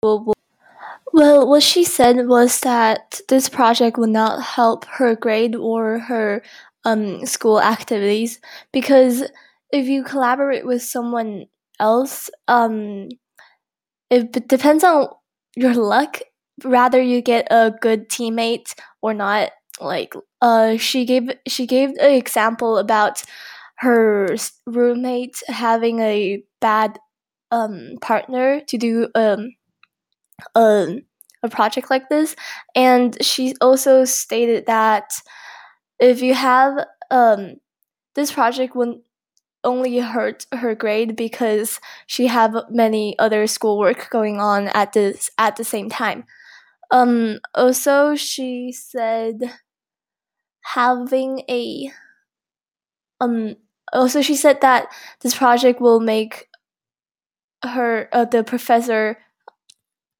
Well, what she said was that this project would not help her grade or her school activities, because if you collaborate with someone else, it depends on your luck. Rather, you get a good teammate or not. Like, she gave an example about her roommate having a bad partner to do a, a project like this, and she also stated that if you have this project wouldn't only hurt her grade because she have many other schoolwork going on at the same time. Also, she said having a um. Also, she said that this project will make her the professor